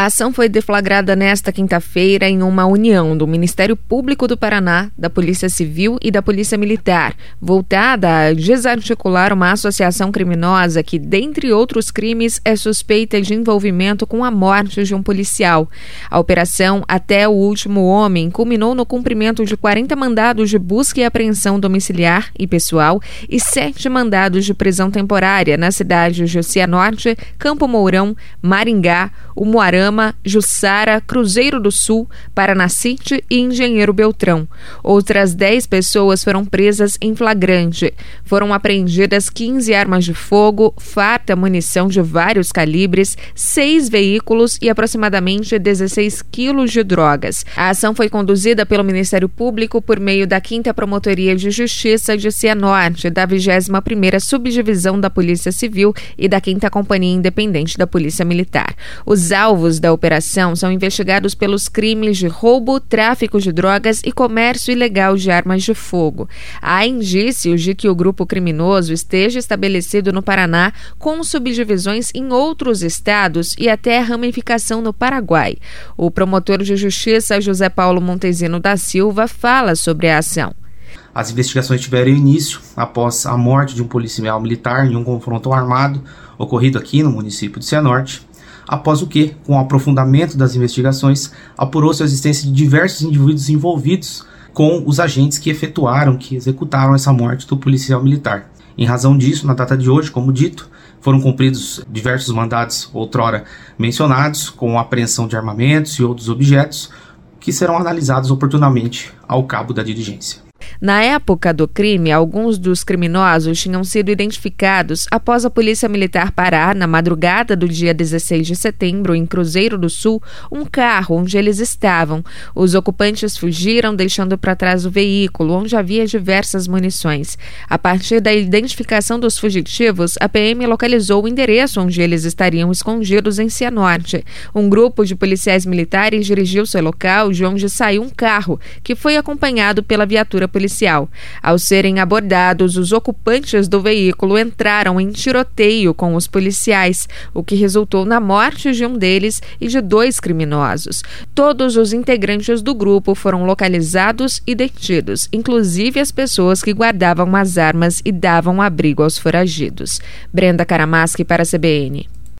A ação foi deflagrada nesta quinta-feira em uma união do Ministério Público do Paraná, da Polícia Civil e da Polícia Militar, voltada a desarticular uma associação criminosa que, dentre outros crimes, é suspeita de envolvimento com a morte de um policial. A operação Até o Último Homem culminou no cumprimento de 40 mandados de busca e apreensão domiciliar e pessoal e 7 mandados de prisão temporária nas cidades de Cianorte, Campo Mourão, Maringá, Umuarama, Jussara, Cruzeiro do Sul, Paranacite e Engenheiro Beltrão. Outras 10 pessoas foram presas em flagrante. Foram apreendidas 15 armas de fogo, farta munição de vários calibres, 6 veículos e aproximadamente 16 quilos de drogas. A ação foi conduzida pelo Ministério Público por meio da 5ª Promotoria de Justiça de Cianorte, da 21ª Subdivisão da Polícia Civil e da 5ª Companhia Independente da Polícia Militar. Os alvos da operação são investigados pelos crimes de roubo, tráfico de drogas e comércio ilegal de armas de fogo. Há indícios de que o grupo criminoso esteja estabelecido no Paraná, com subdivisões em outros estados e até ramificação no Paraguai. O promotor de justiça José Paulo Montezino da Silva fala sobre a ação. As investigações tiveram início após a morte de um policial militar em um confronto armado ocorrido aqui no município de Cianorte, após o que, com o aprofundamento das investigações, apurou-se a existência de diversos indivíduos envolvidos com os agentes que executaram essa morte do policial militar. Em razão disso, na data de hoje, como dito, foram cumpridos diversos mandados outrora mencionados, com a apreensão de armamentos e outros objetos, que serão analisados oportunamente ao cabo da diligência. Na época do crime, alguns dos criminosos tinham sido identificados após a Polícia Militar parar, na madrugada do dia 16 de setembro, em Cruzeiro do Sul, um carro onde eles estavam. Os ocupantes fugiram, deixando para trás o veículo, onde havia diversas munições. A partir da identificação dos fugitivos, a PM localizou o endereço onde eles estariam escondidos em Cianorte. Um grupo de policiais militares dirigiu-se ao local, de onde saiu um carro, que foi acompanhado pela viatura policial. Ao serem abordados, os ocupantes do veículo entraram em tiroteio com os policiais, o que resultou na morte de um deles e de 2 criminosos. Todos os integrantes do grupo foram localizados e detidos, inclusive as pessoas que guardavam as armas e davam abrigo aos foragidos. Brenda Karamaschi para a CBN.